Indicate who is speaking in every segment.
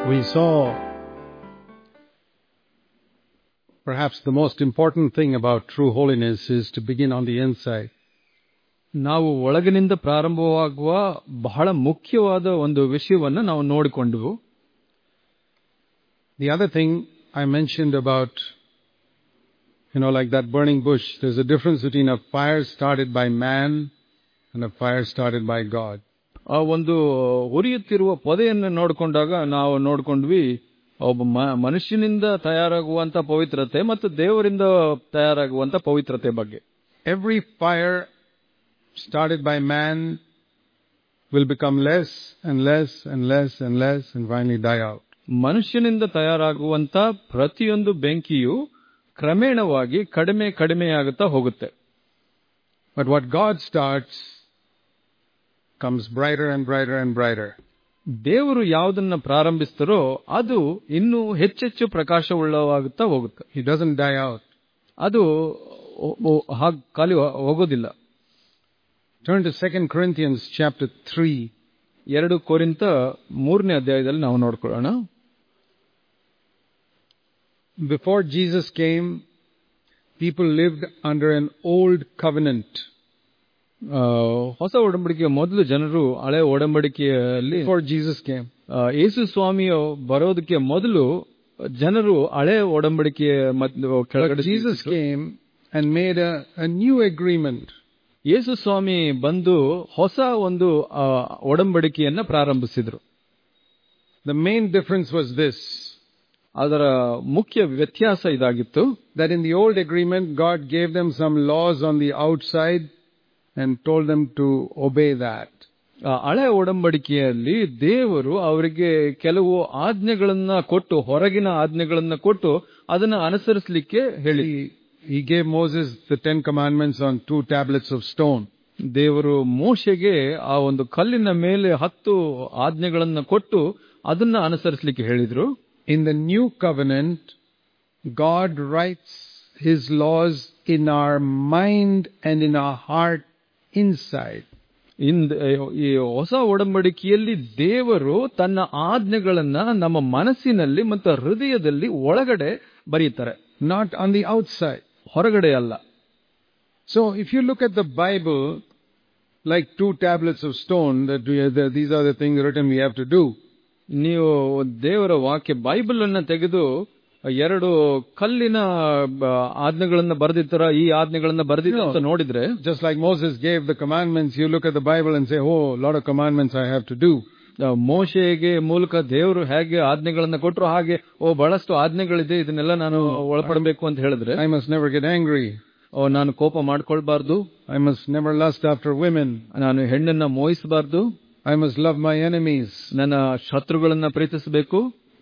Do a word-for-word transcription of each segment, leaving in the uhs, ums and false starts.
Speaker 1: We saw perhaps the most important thing about true holiness is to begin on the inside.
Speaker 2: ನಾವು ಒಳಗಿನಿಂದ ಪ್ರಾರಂಭವಾಗುವ ಬಹಳ ಮುಖ್ಯವಾದ ಒಂದು ವಿಷಯವನ್ನು ನಾವು ನೋಡಿಕೊಂಡೆವು.
Speaker 1: The other thing I mentioned about, you know, like that burning bush, there's a difference between a fire started by man and a fire started by God.
Speaker 2: ಆ ಒಂದು ಉರಿಯುತ್ತಿರುವ ಪೊದೆಯನ್ನು ನೋಡಿಕೊಂಡಾಗ ನಾವು ನೋಡಿಕೊಂಡ್ವಿ ಒಬ್ಬ ಮನುಷ್ಯನಿಂದ ತಯಾರಾಗುವಂತ ಪವಿತ್ರತೆ ಮತ್ತು ದೇವರಿಂದ ತಯಾರಾಗುವಂತ ಪವಿತ್ರತೆ ಬಗ್ಗೆ.
Speaker 1: Every fire started by man will become less and less and less and less and finally die out.
Speaker 2: ಮನುಷ್ಯನಿಂದ ತಯಾರಾಗುವಂತ ಪ್ರತಿಯೊಂದು ಬೆಂಕಿಯು ಕ್ರಮೇಣವಾಗಿ ಕಡಿಮೆ ಕಡಿಮೆಯಾಗುತ್ತಾ ಹೋಗುತ್ತೆ.
Speaker 1: But what God starts comes brighter and brighter and brighter.
Speaker 2: ದೇವರು ಯಾವುದನ್ನ ಪ್ರಾರಂಭಿಸ್ತಾರೋ ಅದು ಇನ್ನೂ ಹೆಚ್ಚೆಚ್ಚು ಪ್ರಕಾಶವುಳ್ಳವಾಗುತ್ತಾ ಹೋಗುತ್ತೆ.
Speaker 1: He doesn't die out.
Speaker 2: ಅದು ಹಾಗೆ ಖಾಲಿ ಹೋಗೋದಿಲ್ಲ.
Speaker 1: Turn to Second Corinthians chapter three.
Speaker 2: ಎರಡು ಕೊರಿಂಥ ಮೂರನೇ ಅಧ್ಯಾಯದಲ್ಲಿ ನಾವು ನೋಡ್ಕೊಳ್ಳೋಣ.
Speaker 1: Before Jesus came, people lived under an old covenant.
Speaker 2: ಹೊಸ ಒಡಂಬಡಿಕೆಯ ಮೊದಲು ಜನರು ಹಳೆ ಒಡಂಬಡಿಕೆಯಲ್ಲಿ
Speaker 1: Before Jesus came,
Speaker 2: ಯೇಸು ಸ್ವಾಮಿಯು ಬರೋದಕ್ಕೆ ಮೊದಲು ಜನರು ಹಳೆ ಒಡಂಬಡಿಕೆಯ ಕೆಳಗಡೆ.
Speaker 1: Jesus came and made a, a new agreement.
Speaker 2: ಯೇಸು ಸ್ವಾಮಿ ಬಂದು ಹೊಸ ಒಂದು ಒಡಂಬಡಿಕೆಯನ್ನ ಪ್ರಾರಂಭಿಸಿದ್ರು.
Speaker 1: The main difference was this.
Speaker 2: ಅದರ ಮುಖ್ಯ ವ್ಯತ್ಯಾಸ ಇದಾಗಿತ್ತು.
Speaker 1: That in the old agreement, God gave them some laws on the outside and told them to obey that.
Speaker 2: ಹಳೆ ಒಡಂಬಡಿಕೆಯಲ್ಲಿ ದೇವರು ಅವರಿಗೆ ಕೆಲವು ಆಜ್ಞೆಗಳನ್ನ ಕೊಟ್ಟು, ಹೊರಗಿನ ಆಜ್ಞೆಗಳನ್ನ ಕೊಟ್ಟು ಅದನ್ನ ಅನುಸರಿಸಲಿಕ್ಕೆ ಹೇಳಿ.
Speaker 1: He gave Moses the Ten Commandments on two tablets of stone.
Speaker 2: ದೇವರು ಮೋಶೆಗೆ ಆ ಒಂದು ಕಲ್ಲಿನ ಮೇಲೆ ಹತ್ತು ಆಜ್ಞೆಗಳನ್ನ ಕೊಟ್ಟು ಅದನ್ನ ಅನುಸರಿಸಲಿಕ್ಕೆ ಹೇಳಿದ್ರು.
Speaker 1: In the new covenant, God writes His laws in our mind and in our heart inside.
Speaker 2: ಈ ಹೊಸ ಒಡಂಬಡಿಕೆಯಲ್ಲಿ ದೇವರು ತನ್ನ ಆಜ್ಞೆಗಳನ್ನ ನಮ್ಮ ಮನಸ್ಸಿನಲ್ಲಿ ಮತ್ತು ಹೃದಯದಲ್ಲಿ ಒಳಗಡೆ ಬರೀತಾರೆ,
Speaker 1: not on the outside.
Speaker 2: ಹೊರಗಡೆ ಅಲ್ಲ.
Speaker 1: So if you look at the Bible like two tablets of stone, that we, these are the things written we have to do.
Speaker 2: ನೀವು ದೇವರ ವಾಕ್ಯ ಬೈಬಲ್ ಅನ್ನ ತೆಗೆದು ಎರಡು ಕಲ್ಲಿನ ಆಜ್ಞೆಗಳನ್ನ ಬರೆದಿತ್ತರ, ಈ ಆಜ್ಞೆಗಳನ್ನ ಬರೆದಿತ್ತು ಅಂತ ನೋಡಿದ್ರೆ,
Speaker 1: just like Moses gave the commandments, you look at the Bible and say, oh, a lot of commandments I have to do.
Speaker 2: ಮೋಶೆಗೆ ಮೂಲಕ ದೇವರು ಹೇಗೆ ಆಜ್ಞೆಗಳನ್ನ ಕೊಟ್ಟರು ಹಾಗೆ ಓ ಬಹಳಷ್ಟು ಆಜ್ಞೆಗಳಿದೆ, ಇದನ್ನೆಲ್ಲ ನಾನು ಒಳಪಡಬೇಕು ಅಂತ ಹೇಳಿದ್ರೆ,
Speaker 1: I must never get angry.
Speaker 2: ಓ ನಾನು ಕೋಪ ಮಾಡ್ಕೊಳ್ಬಾರ್ದು.
Speaker 1: I must never lust after women.
Speaker 2: ನಾನು ಹೆಣ್ಣನ್ನ ಮೋಹಿಸಬಾರ್ದು.
Speaker 1: I must love my enemies.
Speaker 2: ನನ್ನ ಶತ್ರುಗಳನ್ನ ಪ್ರೀತಿಸಬೇಕು.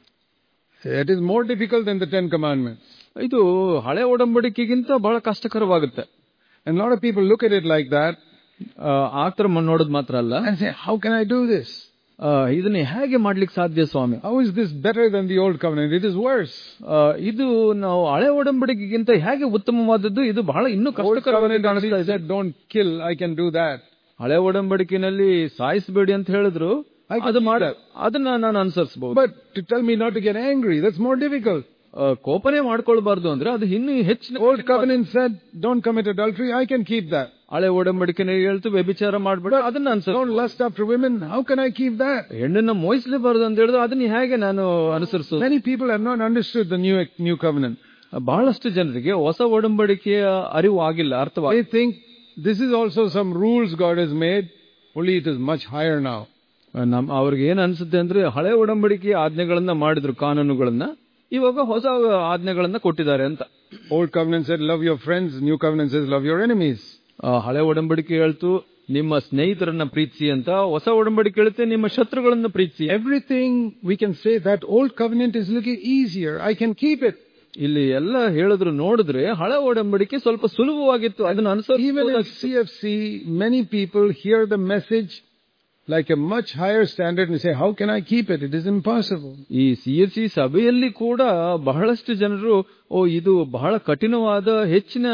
Speaker 1: It is more difficult than the Ten Commandments.
Speaker 2: ಇದು ಹಳೆ ಒಡಂಬಡಿಕೆಗಿಂತ ಬಹಳ ಕಷ್ಟಕರವಾಗುತ್ತೆ.
Speaker 1: And a lot of people look at it like that.
Speaker 2: ಆತರ ನೋಡೋದು ಮಾತ್ರ ಅಲ್ಲ,
Speaker 1: and say, how can I do this?
Speaker 2: ಇದನ್ನ ಹೇಗೆ ಮಾಡ್ಲಿಕ್ಕೆ ಸಾಧ್ಯ ಸ್ವಾಮಿ?
Speaker 1: How is this better than the old covenant? It is worse.
Speaker 2: ಇದು ನಾವು ಹಳೆ ಒಡಂಬಡಿಕೆಗಿಂತ ಹೇಗೆ ಉತ್ತಮವಾದದ್ದು, ಇದು ಬಹಳ ಇನ್ನೂ ಕಷ್ಟಕರವಾಗಿ ಕಾಣಿಸ್ತಾ ಇದೆ.
Speaker 1: Don't kill, I can do that.
Speaker 2: ಹಳೆ ಒಡಂಬಡಿಕೆನಲ್ಲಿ ಸಾಯಿಸಬೇಡಿ ಅಂತ ಹೇಳಿದ್ರು, ಅದು ಮಾಡ ಅದನ್ನ ನಾನು ಅನುಸರಿಸಬಹುದು.
Speaker 1: But to tell me not to get angry, that's more difficult.
Speaker 2: ಕೋಪನೆ ಮಾಡ್ಕೊಳ್ಬಾರ್ದು ಅಂದ್ರೆ ಅದು ಇನ್ನೂ ಹೆಚ್ಚಿನ.
Speaker 1: Old covenant said, don't commit adultery, I can keep that.
Speaker 2: ಹಳೆ ಒಡಂಬಡಿಕೆನಲ್ಲಿ ಹೇಳ್ತು ವ್ಯಭಿಚಾರ ಮಾಡಬೇಡ, ಅದನ್ನ ಅನುಸರಿಸ.
Speaker 1: Don't lust after women, how can I keep that?
Speaker 2: ಹೆಣ್ಣನ್ನ ಮೋಹಿಸಲೇಬಾರದು ಅಂತ ಹೇಳಿದ್ರು, ಅದನ್ನ ಹೇಗೆ ನಾನು ಅನುಸರಿಸೋದು?
Speaker 1: Many people have not understood the new new covenant.
Speaker 2: ಬಹಳಷ್ಟು ಜನರಿಗೆ ಹೊಸ ಒಡಂಬಡಿಕೆಯ ಅರಿವು ಆಗಿಲ್ಲ, ಅರ್ಥವಾಗಿ.
Speaker 1: They think this is also some rules God has made, only it is much higher now.
Speaker 2: ನಮ್ ಅವ್ರಿಗೆ ಏನ್ ಅನ್ಸುತ್ತೆ ಅಂದ್ರೆ, ಹಳೆ ಒಡಂಬಡಿಕೆಯ ಆಜ್ಞೆಗಳನ್ನ ಮಾಡಿದ್ರು, ಕಾನೂನುಗಳನ್ನ, ಇವಾಗ ಹೊಸ ಆಜ್ಞೆಗಳನ್ನ ಕೊಟ್ಟಿದ್ದಾರೆ ಅಂತ.
Speaker 1: Old covenant said love your friends, new covenant says love your enemies.
Speaker 2: ಹಳೆ ಒಡಂಬಡಿಕೆ ಹೇಳ್ತು ನಿಮ್ಮ ಸ್ನೇಹಿತರನ್ನ ಪ್ರೀತಿಸಿ ಅಂತ, ಹೊಸ ಒಡಂಬಡಿಕೆ ಹೇಳುತ್ತೆ ನಿಮ್ಮ ಶತ್ರುಗಳನ್ನ ಪ್ರೀತಿಸಿ.
Speaker 1: Everything we can say that old covenant is little easier, I can keep it.
Speaker 2: ಇಲ್ಲಿ ಎಲ್ಲ ಹೇಳಿದ್ರು ನೋಡಿದ್ರೆ ಹಳೆ ಒಡಂಬಡಿಕೆ ಸ್ವಲ್ಪ ಸುಲಭವಾಗಿತ್ತು, ಅದನ್ನ ಅನುಸರಿಸಿ.
Speaker 1: Even in C F C, many people hear the message like a much higher standard and say, how can I keep it? It is impossible.
Speaker 2: ಈ ಸಿ ಎಫ್ ಸಿ ಸಭೆಯಲ್ಲಿ ಕೂಡ ಬಹಳಷ್ಟು ಜನರು ಓ ಇದು ಬಹಳ ಕಠಿಣವಾದ ಹೆಚ್ಚಿನ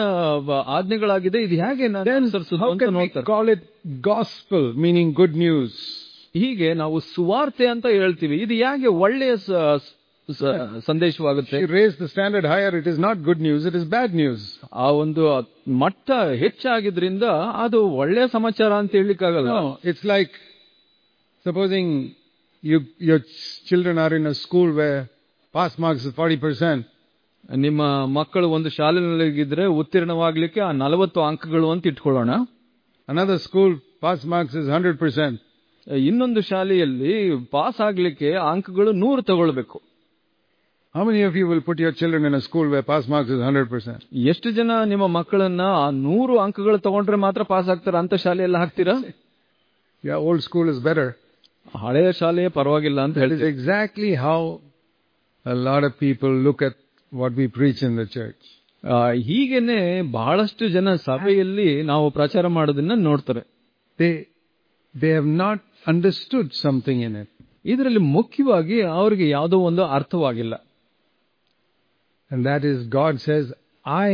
Speaker 2: ಆಜ್ಞೆಗಳಾಗಿದೆ, ಇದು ಹೇಗೆ ನಾನು ಅನುಸರಿಸೋದು ಅಂತ ನೋಡ್ತಾರೆ.
Speaker 1: Call it gospel, meaning good news.
Speaker 2: ಹೀಗೆ ನಾವು ಸುವಾರ್ತೆ ಅಂತ ಹೇಳ್ತೀವಿ. ಇದು ಯಾಕೆ ಒಳ್ಳೆಯ ಸಂದೇಶವಾಗುತ್ತೆ?
Speaker 1: She raised the standard higher. It is not good news. It is bad news.
Speaker 2: ಆ ಒಂದು ಮಟ್ಟ ಹೆಚ್ಚಾಗಿದ್ರಿಂದ ಅದು ಒಳ್ಳೆಯ ಸಮಾಚಾರ ಅಂತ ಹೇಳಲಿಕ್ಕಾಗಲ್ಲ.
Speaker 1: No, it's like supposing you your children are in a school where pass marks is forty percent.
Speaker 2: ನಿಮ್ಮ ಮಕ್ಕಳು ಒಂದು ಶಾಲೆಯಲ್ಲಿದ್ದರೆ ಉತ್ತೀರ್ಣವಾಗ್ಲಿಕ್ಕೆ ಆ ನಲವತ್ತು ಅಂಕಗಳು ಅಂತ ಇಟ್ಕೊಳ್ಳೋಣ.
Speaker 1: Another school pass marks is one hundred percent.
Speaker 2: ಇನ್ನೊಂದು ಶಾಲೆಯಲ್ಲಿ ಪಾಸ್ ಆಗ್ಲಿಕ್ಕೆ ಅಂಕಗಳು ನೂರು ತಗೊಳ್ಬೇಕು.
Speaker 1: How many of you will put your children in a school where pass marks is one hundred percent?
Speaker 2: ಎಷ್ಟು ಜನ ನಿಮ್ಮ ಮಕ್ಕಳನ್ನ ಆ ನೂರು ಅಂಕಗಳು ತಗೊಂಡ್ರೆ ಮಾತ್ರ ಪಾಸ್ ಆಗ್ತಾರ ಅಂತ ಶಾಲೆಯಲ್ಲಿ ಹಾಕ್ತೀರಾ?
Speaker 1: Yeah, old school is better.
Speaker 2: ಹಳೆಯ ಶಾಲೆಯೇ ಪರವಾಗಿಲ್ಲ ಅಂತ
Speaker 1: That is
Speaker 2: ಹೇಳ್ತೀವಿ.
Speaker 1: exactly how a lot of people look at what we preach in the church.
Speaker 2: ಹೀಗೇನೆ ಬಹಳಷ್ಟು ಜನ ಸಭೆಯಲ್ಲಿ ನಾವು ಪ್ರಚಾರ ಮಾಡೋದನ್ನ ನೋಡ್ತಾರೆ.
Speaker 1: They they have not understood something in it.
Speaker 2: ಇದರಲ್ಲಿ ಮುಖ್ಯವಾಗಿ ಅವರಿಗೆ ಯಾವುದೋ ಒಂದು ಅರ್ಥವಾಗಿಲ್ಲ.
Speaker 1: And that is, God says, I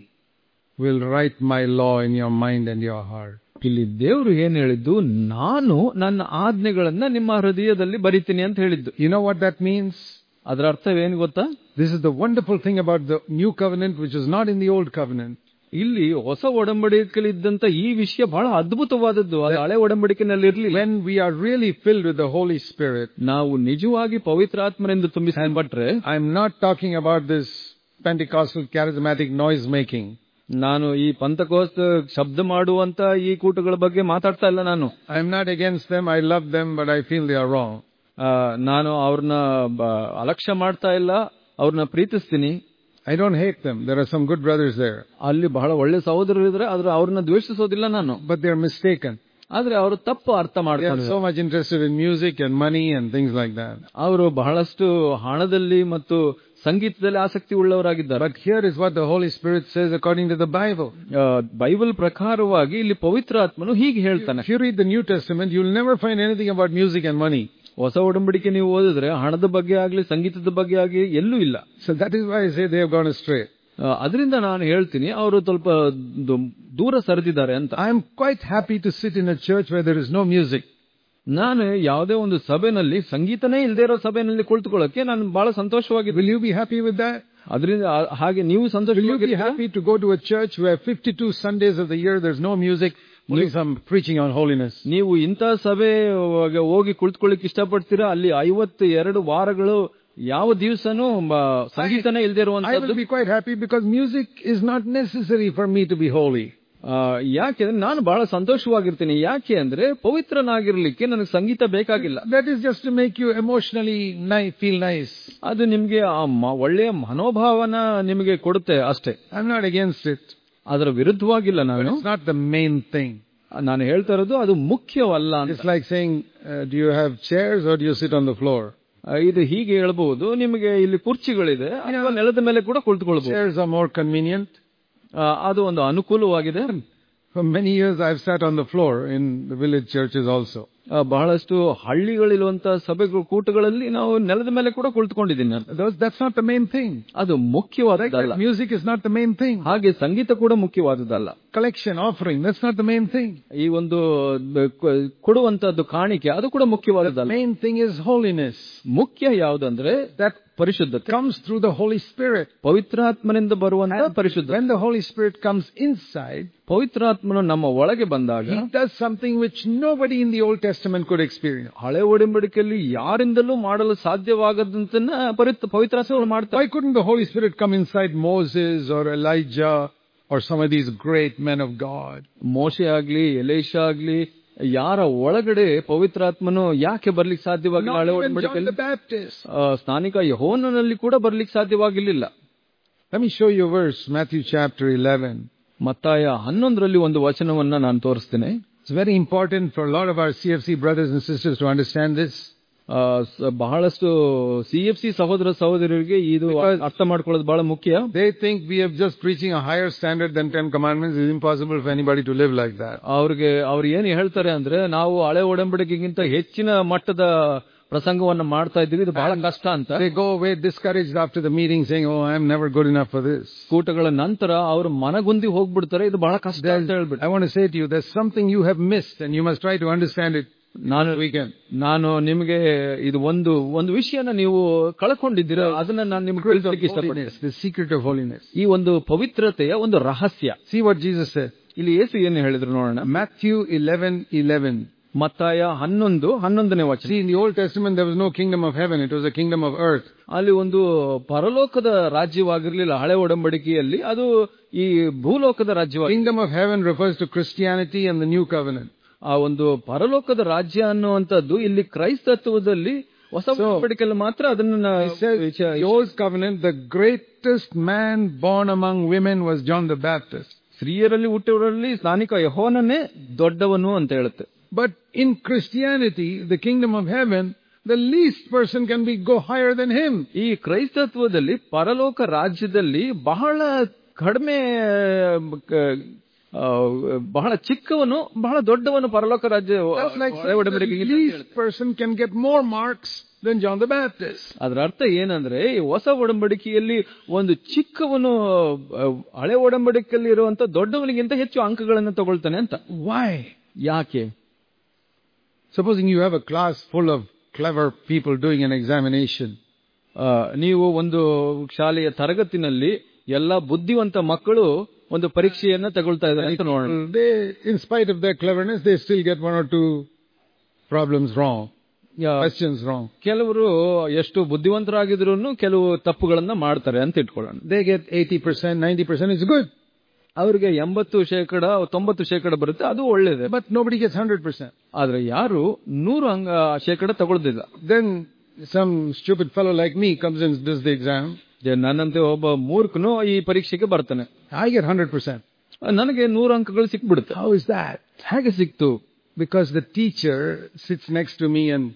Speaker 1: will write my law in your mind and your heart.
Speaker 2: ಇಲ್ಲಿ ದೇವರು ಏನ್ ಹೇಳಿದ್ದು? ನಾನು ನನ್ನ ಆಜ್ಞೆಗಳನ್ನ ನಿಮ್ಮ ಹೃದಯದಲ್ಲಿ ಬರಿತೀನಿ ಅಂತ ಹೇಳಿದ್ದು.
Speaker 1: You know what that means?
Speaker 2: ಅದರ ಅರ್ಥವೇನು ಗೊತ್ತಾ?
Speaker 1: This is the wonderful thing about the new covenant, which is not in the old covenant.
Speaker 2: ಇಲ್ಲಿ ಹೊಸ ಒಡಂಬಡಿಕೆಯಲ್ಲಿದ್ದಂತ ಈ ವಿಷಯ ಬಹಳ ಅದ್ಭುತವಾದದ್ದು. ಅದು ಹಳೆ ಒಡಂಬಡಿಕೆಯಲ್ಲಿ ಇರಲಿಲ್ಲ.
Speaker 1: When we are really filled with the Holy Spirit,
Speaker 2: ನಾವು ನಿಜವಾಗಿ ಪವಿತ್ರಾತ್ಮನಿಂದ ತುಂಬಿಸಲ್ಪಟ್ರೆ,
Speaker 1: I am not talking about this Pentecostal charismatic noise making.
Speaker 2: ನಾನು ಈ ಪಂತಕೋಸ್ತ ಶಬ್ದ ಮಾಡುವಂತ ಈ ಕೂಟಗಳ ಬಗ್ಗೆ ಮಾತಾಡ್ತಾ ಇಲ್ಲ. ನಾನು
Speaker 1: I am not against them. I love them, but I feel they are wrong.
Speaker 2: ನಾನು ಅವ್ರನ್ನ ಅಲಕ್ಷ್ಯ ಮಾಡ್ತಾ ಇಲ್ಲ, ಅವ್ರನ್ನ ಪ್ರೀತಿಸ್ತೀನಿ.
Speaker 1: I don't hate them. There are some good brothers there.
Speaker 2: ಅಲ್ಲಿ ಬಹಳ ಒಳ್ಳೆ ಸಹೋದರರು ಇದ್ರೆ, ಆದ್ರೆ ಅವ್ರನ್ನ ದ್ವೇಷಿಸೋದಿಲ್ಲ ನಾನು.
Speaker 1: But they are mistaken.
Speaker 2: ಆದ್ರೆ ಅವರು ತಪ್ಪು ಅರ್ಥ
Speaker 1: They are
Speaker 2: ಮಾಡ್ತಾರೆ.
Speaker 1: so much interested in music and money and things like that.
Speaker 2: ಅವರು ಬಹಳಷ್ಟು ಹಣದಲ್ಲಿ ಮತ್ತು ಸಂಗೀತದಲ್ಲಿ ಆಸಕ್ತಿ ಉಳ್ಳವರಾಗಿದ್ದಾರೆ.
Speaker 1: But here is what the Holy Spirit says according to the Bible.
Speaker 2: Bible ಪ್ರಕಾರವಾಗಿ ಇಲ್ಲಿ ಪವಿತ್ರಾತ್ಮನು ಹೀಗೆ ಹೇಳ್ತಾನೆ.
Speaker 1: If you read the New Testament, you will never find anything about music and money.
Speaker 2: ಹೊಸ ಒಡಂಬಡಿಕೆ ನೀವು ಓದಿದ್ರೆ ಹಣದ ಬಗ್ಗೆ ಆಗ್ಲಿ ಸಂಗೀತದ ಬಗ್ಗೆ ಆಗ್ಲಿ ಎಲ್ಲೂ ಇಲ್ಲ.
Speaker 1: So that is why I say they have gone astray.
Speaker 2: ಅದರಿಂದ ನಾನು ಹೇಳ್ತೀನಿ ಅವರು ಸ್ವಲ್ಪ ದೂರ ಸರಿದಿದ್ದಾರೆ ಅಂತ.
Speaker 1: I am quite happy to sit in a church where there is no music.
Speaker 2: ನಾನು ಯಾವುದೇ ಒಂದು ಸಭೆನಲ್ಲಿ ಸಂಗೀತನೇ ಇಲ್ಲದೆ ಇರೋ ಸಭೆನಲ್ಲಿ ಕುಳಿತುಕೊಳ್ಳಕ್ಕೆ ನಾನು ಬಹಳ ಸಂತೋಷವಾಗಿ.
Speaker 1: Will you be happy with that?
Speaker 2: ಅದರಿಂದ ಹಾಗೆ ನೀವು ಸಂತೋಷ.
Speaker 1: Will you be happy to go to a church where fifty-two Sundays of the year there is no music, only some preaching on holiness?
Speaker 2: ನೀವು ಇಂಥ ಸಭೆ ಹೋಗಿ ಕುಳಿತುಕೊಳ್ಳಿಕ್ಕೆ ಇಷ್ಟಪಡ್ತೀರಾ? ಅಲ್ಲಿ ಐವತ್ತು ಎರಡು ವಾರಗಳು ಯಾವ ದಿವಸನೂ ಸಂಗೀತನೇ ಇಲ್ಲದೆ ಇರುವಂತದ್ದು.
Speaker 1: I will be quite happy because music is not necessary for me to be holy.
Speaker 2: ಯಾಕೆಂದ್ರೆ ನಾನು ಬಹಳ ಸಂತೋಷವಾಗಿರ್ತೀನಿ. ಯಾಕೆ ಅಂದ್ರೆ ಪವಿತ್ರನಾಗಿರ್ಲಿಕ್ಕೆ ನನಗೆ ಸಂಗೀತ ಬೇಕಾಗಿಲ್ಲ.
Speaker 1: That is just to make you emotionally feel nice.
Speaker 2: ಅದು ನಿಮ್ಗೆ ಒಳ್ಳೆಯ ಮನೋಭಾವನ ನಿಮಗೆ ಕೊಡುತ್ತೆ ಅಷ್ಟೇ.
Speaker 1: I'm not against it.
Speaker 2: ಅದರ ವಿರುದ್ಧವಾಗಿಲ್ಲ ನಾನು.
Speaker 1: It's not the main thing.
Speaker 2: ನಾನು ಹೇಳ್ತಾ ಇರೋದು ಅದು ಮುಖ್ಯವಲ್ಲ.
Speaker 1: It's like saying, uh, do you have chairs or do you sit on the floor?
Speaker 2: ಇದು ಹೀಗೆ ಹೇಳ್ಬಹುದು, ನಿಮಗೆ ಇಲ್ಲಿ ಕುರ್ಚಿಗಳಿದೆ ಅಥವಾ ನೆಲದ ಮೇಲೆ ಕೂಡ ಕುಳಿತುಕೊಳ್ಳಬಹುದು.
Speaker 1: Chairs are more convenient.
Speaker 2: ಅದು ಒಂದು ಅನುಕೂಲವಾಗಿದೆ.
Speaker 1: For many years I have sat on the floor in the village churches also.
Speaker 2: ಬಹಳಷ್ಟು ಹಳ್ಳಿಗಳಿರುವಂತಹ ಸಭೆಗಳು ಕೂಟಗಳಲ್ಲಿ ನಾವು ನೆಲದ ಮೇಲೆ ಕೂಡ ಕುಳಿತುಕೊಂಡಿದ್ದೀನಿ.
Speaker 1: That's not the main thing.
Speaker 2: ಅದು ಮುಖ್ಯವಾದದ್ದಲ್ಲ.
Speaker 1: Music is not the main thing.
Speaker 2: ಹಾಗೆ ಸಂಗೀತ ಕೂಡ ಮುಖ್ಯವಾದದ್ದಲ್ಲ.
Speaker 1: Collection, offering, that's not the main thing.
Speaker 2: ಈ ಒಂದು ಕೊಡುವಂತದ್ದು ಕಾಣಿಕೆ ಅದು ಕೂಡ ಮುಖ್ಯವಾದದ್ದಲ್ಲ.
Speaker 1: The main thing is holiness.
Speaker 2: ಮುಖ್ಯ ಯಾವುದಂದ್ರೆ that ಪರಿಶುದ್ಧತೆ
Speaker 1: comes through the Holy Spirit.
Speaker 2: ಪವಿತ್ರಾತ್ಮನಿಂದ ಬರುವಂತಹ ಪರಿಶುದ್ಧತೆ.
Speaker 1: When the Holy Spirit comes inside,
Speaker 2: ಪವಿತ್ರಾತ್ಮನು ನಮ್ಮ ಒಳಗೆ ಬಂದಾಗ
Speaker 1: he does something which nobody in the Old Testament could experience.
Speaker 2: ಹಳೆ ಒಡಂಬಡಿಕೆಯಲ್ಲಿ ಯಾರಿಂದಲೂ ಮಾಡಲು ಸಾಧ್ಯವಾಗದಂತನ್ನ ಪವಿತ್ರಾತ್ಮನು ಮಾಡ್ತಾರೆ.
Speaker 1: Why couldn't the Holy Spirit come inside Moses or Elijah or some of these great men of God?
Speaker 2: ಮೋಶೆ ಆಗ್ಲಿ ಎಲೀಷ ಆಗ್ಲಿ ಯಾರ ಒಳಗಡೆ ಪವಿತ್ರಾತ್ಮನು ಯಾಕೆ ಬರ್ಲಿಕ್ಕೆ ಸಾಧ್ಯವಾಗಿಲ್ಲ? ಹಳೆ ಒಡಂಬಡಿಕೆಯಲ್ಲಿ ಸ್ನಾನಿಕ ಯೋಹಾನನಲ್ಲಿ ಕೂಡ ಬರ್ಲಿಕ್ಕೆ ಸಾಧ್ಯವಾಗಿರ್ಲಿಲ್ಲ.
Speaker 1: Let me show you a verse, Matthew chapter eleven.
Speaker 2: ಮತ್ತಾಯ ಹನ್ನೊಂದರಲ್ಲಿ ಒಂದು ವಚನವನ್ನ ನಾನು ತೋರಿಸ್ತೇನೆ.
Speaker 1: It's very important for a lot of our C F C brothers and sisters to understand this.
Speaker 2: ಬಹಳಷ್ಟು ಸಿ ಎಫ್ ಸಿ ಸಹೋದರ ಸಹೋದರರಿಗೆ ಇದು ಅರ್ಥ ಮಾಡ್ಕೊಳ್ಳೋದು ಬಹಳ ಮುಖ್ಯ.
Speaker 1: They think we are just preaching a higher standard than Ten Commandments. It's impossible for anybody to live like that.
Speaker 2: ಅವ್ರಿಗೆ ಅವ್ರು ಏನು ಹೇಳ್ತಾರೆ ಅಂದ್ರೆ ನಾವು ಹಳೆ ಒಡಂಬಡಿಕೆಗಿಂತ ಹೆಚ್ಚಿನ ಮಟ್ಟದ ಪ್ರಸಂಗವನ್ನು ಮಾಡ್ತಾ ಇದ್ದೀವಿ, ಇದು ಬಹಳ ಕಷ್ಟ ಅಂತ.
Speaker 1: They go away discouraged after the meeting saying, oh, I am never good enough for this.
Speaker 2: ಕೂಟಗಳ ನಂತರ ಅವರು ಮನಗುಂದಿ ಹೋಗ್ಬಿಡ್ತಾರೆ, ಇದು ಬಹಳ ಕಷ್ಟ ಅಂತ ಹೇಳ್ಬಿಟ್ಟು.
Speaker 1: I want to say to you, there's something you have missed and you must try to understand it
Speaker 2: ನಾನು
Speaker 1: weekend.
Speaker 2: ನಾನು ನಿಮಗೆ ಇದು ಒಂದು ಒಂದು ವಿಷಯನ ನೀವು ಕಳ್ಕೊಂಡಿದ್ದೀರಾ, ಅದನ್ನ ನಾನು ನಿಮ್ಗೆ ತಿಳಿಸಲಿಕ್ಕೆ ಇಷ್ಟಪಡ್ತೀನಿ.
Speaker 1: The secret of holiness.
Speaker 2: ಈ ಒಂದು ಪವಿತ್ರತೆಯ ಒಂದು ರಹಸ್ಯ.
Speaker 1: See what Jesus said.
Speaker 2: ಇಲ್ಲಿ ಯೇಸು ಏನು ಹೇಳಿದ್ರು ನೋಡೋಣ.
Speaker 1: Matthew eleven eleven.
Speaker 2: ಮತ್ತಾಯ ಹನ್ನೊಂದು ಹನ್ನೊಂದನೇ ವಚನ.
Speaker 1: See, in the Old Testament there was no kingdom of heaven, it was a kingdom of earth.
Speaker 2: ಅಲ್ಲಿ ಒಂದು ಪರಲೋಕದ ರಾಜ್ಯವಾಗಿರ್ಲಿಲ್ಲ ಹಳೆ ಒಡಂಬಡಿಕೆಯಲ್ಲಿ, ಅದು ಈ ಭೂಲೋಕದ ರಾಜ್ಯವಾಗಿ.
Speaker 1: Kingdom of heaven refers to Christianity and the new covenant.
Speaker 2: ಆ ಒಂದು ಪರಲೋಕದ ರಾಜ್ಯ ಅನ್ನುವಂಥದ್ದು ಇಲ್ಲಿ ಕ್ರೈಸ್ತತ್ವದಲ್ಲಿ ಹೊಸ ಒಡಂಬಡಿಕೆಯಲ್ಲಿ ಮಾತ್ರ ಅದನ್ನ.
Speaker 1: The old covenant, the greatest man born among women was John the Baptist.
Speaker 2: ಸ್ತ್ರೀಯರಲ್ಲಿ ಹುಟ್ಟಿದವರಲ್ಲಿ ಸ್ನಾನಿಕ ಯೋಹಾನನೇ ದೊಡ್ಡವನು ಅಂತ ಹೇಳುತ್ತೆ.
Speaker 1: But in Christianity, the kingdom of heaven, the least person can be go higher than him.
Speaker 2: ಈ ಕ್ರೈಸ್ತತ್ವದಲ್ಲಿ ಪರಲೋಕ ರಾಜ್ಯದಲ್ಲಿ ಬಹಳ ಕಡಿಮೆ, ಬಹಳ ಚಿಕ್ಕವನು ಬಹಳ ದೊಡ್ಡವನು ಪರಲೋಕ ರಾಜ್ಯ.
Speaker 1: least person can get more marks than John the Baptist.
Speaker 2: ಅದರ ಅರ್ಥ ಏನಂದ್ರೆ, ಈ ಹೊಸ ಒಡಂಬಡಿಕೆಯಲ್ಲಿ ಒಂದು ಚಿಕ್ಕವನು ಹಳೆ ಒಡಂಬಡಿಕೆಯಲ್ಲಿ ಇರುವಂತ ದೊಡ್ಡವನಿಗಿಂತ ಹೆಚ್ಚು ಅಂಕಗಳನ್ನು ತಗೊಳ್ತಾನೆ ಅಂತ.
Speaker 1: Why?
Speaker 2: ಯಾಕೆ?
Speaker 1: Supposing you have a class full of clever people doing an examination.
Speaker 2: ನೀವು ಒಂದು ಶಾಲೆಯ ತರಗತಿನಲ್ಲಿ ಎಲ್ಲಾ ಬುದ್ಧಿವಂತ ಮಕ್ಕಳು ಒಂದು ಪರೀಕ್ಷೆಯನ್ನ ತಗೊಳ್ತಾ ಇದ್ದಾರೆ ಅಂತ ನೋಡೋಣ.
Speaker 1: They, in spite of their cleverness, they still get one or two problems wrong, questions wrong.
Speaker 2: ಕೆಲವರು ಎಷ್ಟು ಬುದ್ಧಿವಂತರಾಗಿದ್ರು ಕೆಲವು ತಪ್ಪುಗಳನ್ನ ಮಾಡ್ತಾರೆ ಅಂತ ಇಟ್ಕೊಳ್ಳೋಣ.
Speaker 1: They get eighty percent, ninety percent, it's good.
Speaker 2: ಅವರಿಗೆ ಎಂಬತ್ತು ಶೇಕಡ ತೊಂಬತ್ತು ಶೇಕಡ ಬರುತ್ತೆ, ಅದು ಒಳ್ಳೇದೆ.
Speaker 1: But nobody gets one hundred percent.
Speaker 2: ಆದ್ರೆ ಯಾರು ನೂರು ಅಂಗ ಶೇಕಡ ತಗೊಳ್ಳೋದಿಲ್ಲ.
Speaker 1: Then some stupid fellow like me comes and does the exam.
Speaker 2: ನನ್ನಂತೆ ಒಬ್ಬ ಮೂರ್ಖನು ಈ ಪರೀಕ್ಷೆಗೆ ಬರ್ತಾನೆ.
Speaker 1: I get one hundred percent.
Speaker 2: ನನಗೆ ನೂರು ಅಂಕಗಳು ಸಿಕ್ಬಿಡುತ್ತೆ.
Speaker 1: How is that?
Speaker 2: ಹೇಗೆ ಸಿಕ್ತು?
Speaker 1: Because the teacher sits next to me and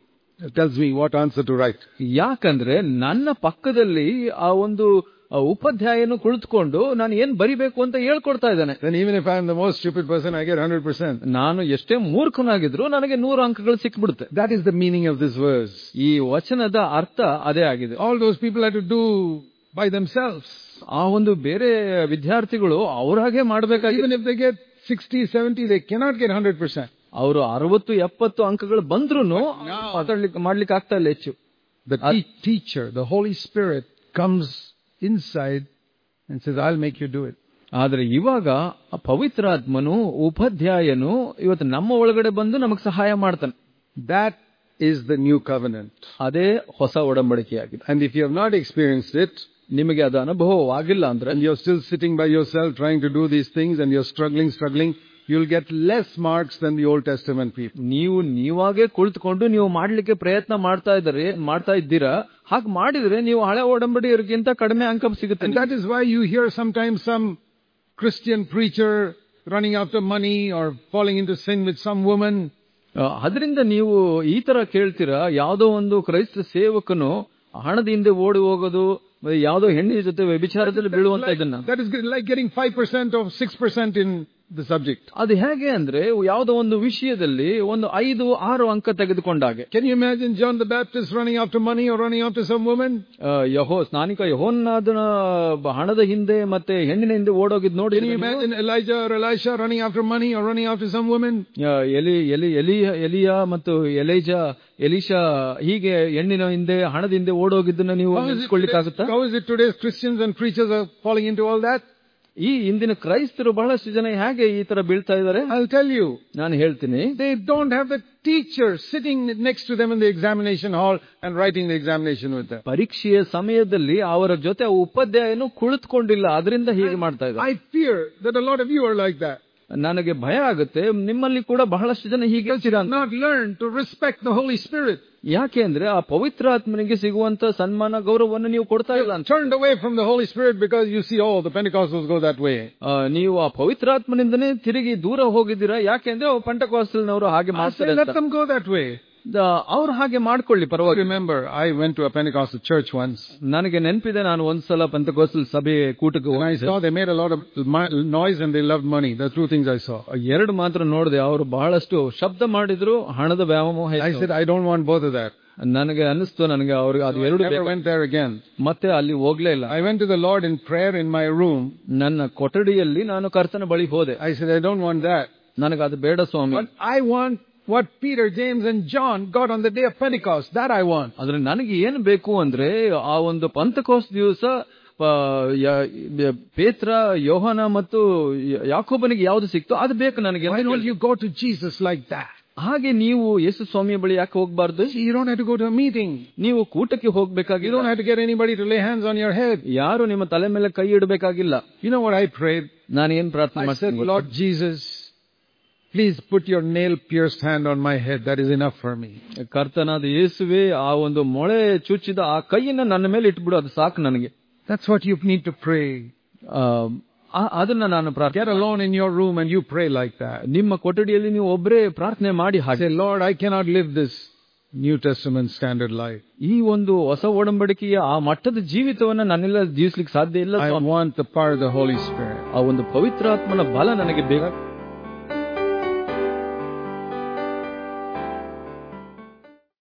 Speaker 1: tells me what answer to write.
Speaker 2: ಯಾಕಂದ್ರೆ ನನ್ನ ಪಕ್ಕದಲ್ಲಿ ಆ ಒಂದು ಉಪಾಧ್ಯಾಯನು ಕುಳಿತುಕೊಂಡು ನಾನು ಏನ್ ಬರಿಬೇಕು ಅಂತ ಹೇಳ್ಕೊಡ್ತಾ ಇದ್ದಾನೆ.
Speaker 1: Then even if I am the most stupid person, I get one hundred percent.
Speaker 2: ನಾನು ಎಷ್ಟೇ ಮೂರ್ಖನಾಗಿದ್ರು ನನಗೆ ನೂರು ಅಂಕಗಳು ಸಿಕ್ಬಿಡುತ್ತೆ.
Speaker 1: That is the meaning of this verse.
Speaker 2: ಈ ವಚನದ ಅರ್ಥ ಅದೇ ಆಗಿದೆ.
Speaker 1: All those people had to do by themselves.
Speaker 2: ಆ ಒಂದು ಬೇರೆ ವಿದ್ಯಾರ್ಥಿಗಳು ಅವರಾಗೆ ಮಾಡಬೇಕಾಗಿ.
Speaker 1: Even if they get sixty, seventy, they cannot get one hundred percent.
Speaker 2: ಅವರು ಅರವತ್ತು ಎಪ್ಪತ್ತು ಅಂಕಗಳು ಬಂದ್ರು ಮಾತಾಡ್ಲಿಕ್ಕೆ ಮಾಡ್ಲಿಕ್ಕೆ ಆಗ್ತಾ ಇಲ್ಲ ಹೆಚ್ಚು.
Speaker 1: The teacher, the Holy Spirit comes inside and says, I'll make you do it.
Speaker 2: ಆದ್ರೆ ಇವಾಗ ಪವಿತ್ರಾತ್ಮನು ಉಪಾಧ್ಯಾಯನು ಇವತ್ತು ನಮ್ಮ ಒಳಗಡೆ ಬಂದು ನಮಗೆ ಸಹಾಯ ಮಾಡ್ತಾನೆ.
Speaker 1: That is the new covenant.
Speaker 2: ಅದೇ ಹೊಸ ಒಡಂಬಡಿಕೆಯಾಗಿದೆ.
Speaker 1: And if you have not experienced it,
Speaker 2: ನಿಮಗೆ ಅದು ಅನುಭವವಾಗಿಲ್ಲ ಅಂದ್ರೆ,
Speaker 1: and you're still sitting by yourself trying to do these things and you're struggling, struggling, you'll get less marks than the Old Testament people.
Speaker 2: ನೀವು ನೀವಾಗೆ ಕುಳಿತುಕೊಂಡು ನೀವು ಮಾಡ್ಲಿಕ್ಕೆ ಪ್ರಯತ್ನ ಮಾಡ್ತಾ ಇದ್ದಾರೆ ಮಾಡ್ತಾ ಇದ್ದೀರಾ, ಹಾಗೆ ಮಾಡಿದ್ರೆ ನೀವು ಹಳೆ ಒಡಂಬಡಿಕೆಗಿಂತ ಕಡಿಮೆ ಅಂಕ ಸಿಗುತ್ತೆ.
Speaker 1: And that is why you hear sometimes some Christian preacher running after money or falling into sin with some woman.
Speaker 2: ಅದರಿಂದ ನೀವು ಈ ತರ ಕೇಳ್ತೀರಾ, ಯಾವುದೋ ಒಂದು ಕ್ರೈಸ್ತ ಸೇವಕನು ಹಣದ ಹಿಂದೆ ಓಡಿ ಹೋಗೋದು, ಯಾವುದೋ ಹೆಣ್ಣಿನ ಜೊತೆ ವ್ಯಭಿಚಾರದಲ್ಲಿ ಬೀಳುವಂತ ಇದನ್ನ.
Speaker 1: That is like getting five percent or six percent in the subject.
Speaker 2: ಅದು ಹೇಗೆ ಅಂದ್ರೆ ಯಾವುದೋ ಒಂದು ವಿಷಯದಲ್ಲಿ ಒಂದು ಐದು ಆರು ಅಂಕ ತೆಗೆದುಕೊಂಡಾಗೆ.
Speaker 1: Can you imagine John the Baptist running after money or running after some woman?
Speaker 2: ಯಹೋ ಸ್ನಾನಿಕ ಯೋಹಾನನ ಹಣದ ಹಿಂದೆ ಮತ್ತೆ ಹೆಣ್ಣಿನ ಹಿಂದೆ ಓಡೋಗಿದ್ ನೋಡಿ.
Speaker 1: Can you imagine Elijah or Elisha running after money or running after some woman?
Speaker 2: ಎಲಿ ಎಲಿ ಎಲಿಯ ಎಲಿಯಾ ಮತ್ತು ಎಲೈಜಾ ಎಲಿಶಾ ಹೀಗೆ ಹೆಣ್ಣಿನ ಹಿಂದೆ ಹಣದ ಹಿಂದೆ ಓಡೋಗಿದ್ದನ್ನ ನೀವು ನೆನೆಸಿಕೊಳ್ಳಿಕ್ಕಾಗುತ್ತಾ?
Speaker 1: How is it today Christians and preachers are falling into all that?
Speaker 2: ಈ ಇಂದಿನ ಕ್ರೈಸ್ತರು ಬಹಳಷ್ಟು ಜನ ಹೇಗೆ ಈ ತರ ಬೀಳ್ತಾ ಇದ್ದಾರೆ?
Speaker 1: I'll tell you.
Speaker 2: ನಾನು ಹೇಳ್ತೀನಿ.
Speaker 1: They don't have the teacher sitting next to them in the examination hall and writing the examination with them.
Speaker 2: ಪರೀಕ್ಷೆಯ ಸಮಯದಲ್ಲಿ ಅವರ ಜೊತೆ ಉಪಾಧ್ಯಾಯನು ಕುಳಿತುಕೊಂಡಿಲ್ಲ, ಅದರಿಂದ ಹೀಗೆ ಮಾಡ್ತಾ ಇದ್ದಾರೆ.
Speaker 1: I fear that a lot of you are like that.
Speaker 2: ನನಗೆ ಭಯ ಆಗುತ್ತೆ ನಿಮ್ಮಲ್ಲಿ ಕೂಡ ಬಹಳಷ್ಟು ಜನ ಹೀಗೆ
Speaker 1: not learn to respect the Holy Spirit.
Speaker 2: ಯಾಕೆ ಅಂದ್ರೆ ಆ ಪವಿತ್ರಾತ್ಮನಿಗೆ ಸಿಗುವಂತ ಸನ್ಮಾನ ಗೌರವವನ್ನು ನೀವು ಕೊಡ್ತಾ ಇಲ್ಲ.
Speaker 1: Turned away from the Holy Spirit because you see, oh, the Pentecostals go that way.
Speaker 2: ನೀವು ಆ ಪವಿತ್ರಾತ್ಮನಿಂದನೇ ತಿರುಗಿ ದೂರ ಹೋಗಿದ್ದೀರಾ. ಯಾಕೆಂದ್ರೆ ಪೆಂಟೆಕಾಸ್ಟಲ್ನವರು ಹಾಗೆ ಮಾಡ್ತಾರೆ.
Speaker 1: Let them go that way.
Speaker 2: ಅವ್ರು ಹಾಗೆ ಮಾಡ್ಕೊಳ್ಳಿ, ಪರವಾಗಿ.
Speaker 1: Remember, I went to a Pentecostal church once.
Speaker 2: ನನಗೆ ನೆನಪಿದೆ, ನಾನು ಒಂದ್ಸಲ ಪೆಂಟೆಕಾಸ್ಟಲ್ ಸಭೆ ಕೂಟಕ್ಕೆ
Speaker 1: I saw they made a lot of noise and they loved money. The two things I saw.
Speaker 2: ಎರಡು ಮಾತ್ರ ನೋಡಿದೆ, ಅವರು ಬಹಳಷ್ಟು ಶಬ್ದ ಮಾಡಿದ್ರು, ಹಣದ ವ್ಯಾಮೋಹ.
Speaker 1: I said I don't want both of that.
Speaker 2: ನನಗೆ ಅನಿಸ್ತು, ನನಗೆ ಅವ್ರಿಗೆ ಅದು ಎರಡು.
Speaker 1: I never went there again.
Speaker 2: ಮತ್ತೆ ಅಲ್ಲಿ ಹೋಗ್ಲೇ ಇಲ್ಲ.
Speaker 1: I went to the Lord in prayer in my room.
Speaker 2: ನನ್ನ ಕೊಠಡಿಯಲ್ಲಿ ನಾನು ಕರ್ತನ ಬಳಿ ಹೋದೆ.
Speaker 1: I said I don't want that.
Speaker 2: ನನಗೆ ಅದು ಬೇಡ ಸ್ವಾಮಿ.
Speaker 1: But I want what Peter, James and John got on the day of Pentecost. That I want.
Speaker 2: ಆದ್ರೆ ನನಗೆ ಏನು ಬೇಕು ಅಂದ್ರೆ ಆ ಒಂದು ಪಂತಕೋಸ್ ದಿವಸ ಪೇತ್ರ, ಯೋಹಾನ ಮತ್ತು ಯಾಕೋಬನಿಗೆ ಯಾವುದು ಸಿಕ್ತೋ ಅದು ಬೇಕು ನನಗೆ.
Speaker 1: Why don't you go to Jesus like that?
Speaker 2: ಹಾಗೆ ನೀವು ಯೇಸು ಸ್ವಾಮಿಯ ಬಳಿ ಯಾಕೆ ಹೋಗಬಾರ್ದು?
Speaker 1: You don't have to go to a meeting.
Speaker 2: ನೀವು ಕೂಟಕ್ಕೆ ಹೋಗಬೇಕಾಗಿಲ್ಲ.
Speaker 1: You don't have to get anybody to lay hands on your head.
Speaker 2: ಯಾರು ನಿಮ್ಮ ತಲೆ ಮೇಲೆ ಕೈ ಇಡಬೇಕಾಗಿಲ್ಲ.
Speaker 1: You know what I prayed?
Speaker 2: ನಾನು ಏನು ಪ್ರಾರ್ಥನೆ
Speaker 1: I said,
Speaker 2: ಮಾಡ್ತೀನಿ?
Speaker 1: Lord Jesus, please put your nail-pierced hand on my head. That is enough for me.
Speaker 2: ಕರ್ತನಾದ ಯೇಸುವೇ, ಆ ಒಂದು ಮೊಳೆ ಚುಚ್ಚಿದ ಆ ಕೈಯನ್ನ ನನ್ನ ಮೇಲೆ ಇಟ್ಬಿಡು, ಅದು ಸಾಕು ನನಗೆ.
Speaker 1: That's what you need to pray.
Speaker 2: ಅದನ್ನ ನಾನು ಪ್ರಾರ್ಥನೆ.
Speaker 1: Get alone in your room and you pray like that.
Speaker 2: ನಿಮ್ಮ ಕೊಠಡಿಯಲ್ಲಿ ನೀವು ಒಬ್ಬರೇ ಪ್ರಾರ್ಥನೆ ಮಾಡಿ ಹಾಗೆ.
Speaker 1: Say, Lord, I cannot live this New Testament standard life.
Speaker 2: ಈ ಒಂದು ಹೊಸ ಒಡಂಬಡಿಕೆಯ ಆ ಮಟ್ಟದ ಜೀವಿತವನ್ನ ನನ್ನೆಲ್ಲ ಜೀವಿಸಲಿಕ್ಕೆ ಸಾಧ್ಯ ಇಲ್ಲ.
Speaker 1: I want the power of the Holy Spirit.
Speaker 2: ಆ ಒಂದು ಪವಿತ್ರಾತ್ಮನ ಬಲ ನನಗೆ ಬೇಕು.